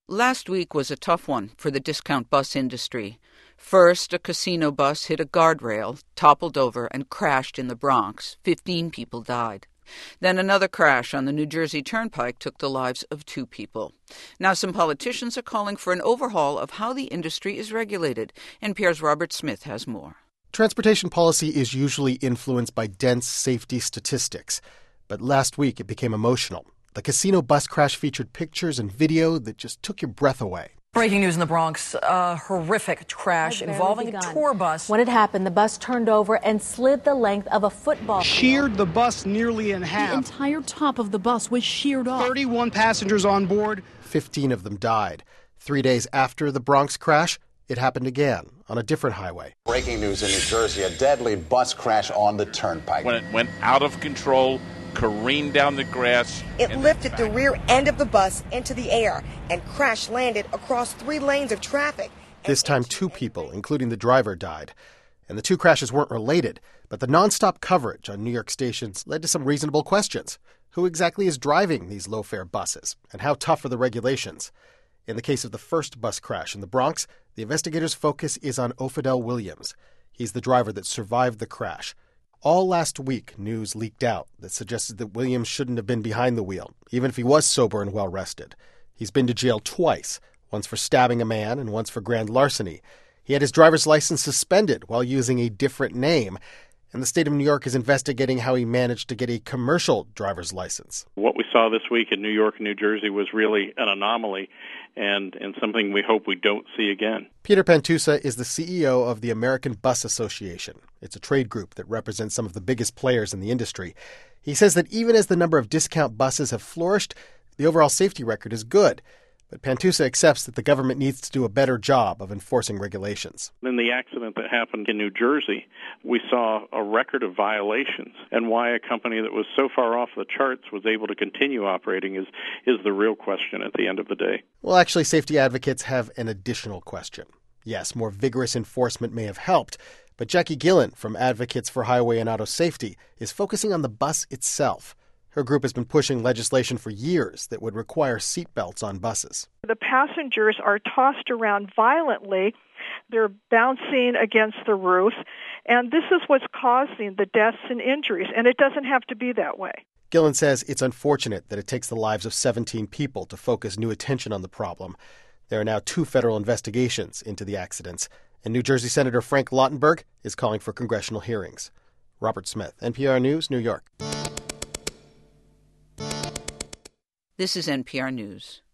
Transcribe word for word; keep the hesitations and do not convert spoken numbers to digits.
Last week was a tough one for the discount bus industry. First, a casino bus hit a guardrail, toppled over, and crashed in the Bronx. Fifteen people died. Then another crash on the New Jersey Turnpike took the lives of two people. Now some politicians are calling for an overhaul of how the industry is regulated. N P R's Robert Smith has more. Transportation policy is usually influenced by dense safety statistics. But last week it became emotional. The casino bus crash featured pictures and video that just took your breath away. Breaking news in the Bronx, a horrific crash involving a tour bus. When it happened, the bus turned over and slid the length of a football field. Sheared the bus nearly in half. The entire top of the bus was sheared off. thirty-one passengers on board. fifteen of them died. Three days after the Bronx crash, it happened again on a different highway. Breaking news in New Jersey, a deadly bus crash on the Turnpike. When it went out of control, careened down the grass. It lifted the rear end of the bus into the air and crash landed across three lanes of traffic. This time, two people, including the driver, died. And the two crashes weren't related, but the nonstop coverage on New York stations led to some reasonable questions. Who exactly is driving these low-fare buses, and how tough are the regulations? In the case of the first bus crash in the Bronx, the investigators' focus is on Ofidel Williams. He's the driver that survived the crash. All last week, news leaked out that suggested that Williams shouldn't have been behind the wheel, even if he was sober and well-rested. He's been to jail twice, once for stabbing a man and once for grand larceny. He had his driver's license suspended while using a different name, and the state of New York is investigating how he managed to get a commercial driver's license. What we saw this week in New York and New Jersey was really an anomaly and, and something we hope we don't see again. Peter Pantusa is the C E O of the American Bus Association. It's a trade group that represents some of the biggest players in the industry. He says that even as the number of discount buses have flourished, the overall safety record is good. But Pantusa accepts that the government needs to do a better job of enforcing regulations. In the accident that happened in New Jersey, we saw a record of violations. And why a company that was so far off the charts was able to continue operating is, is the real question at the end of the day. Well, actually, safety advocates have an additional question. Yes, more vigorous enforcement may have helped, but Jackie Gillen from Advocates for Highway and Auto Safety is focusing on the bus itself. Her group has been pushing legislation for years that would require seatbelts on buses. The passengers are tossed around violently. They're bouncing against the roof, and this is what's causing the deaths and injuries, and it doesn't have to be that way. Gillen says it's unfortunate that it takes the lives of seventeen people to focus new attention on the problem. There are now two federal investigations into the accidents, and New Jersey Senator Frank Lautenberg is calling for congressional hearings. Robert Smith, N P R News, New York. This is N P R News.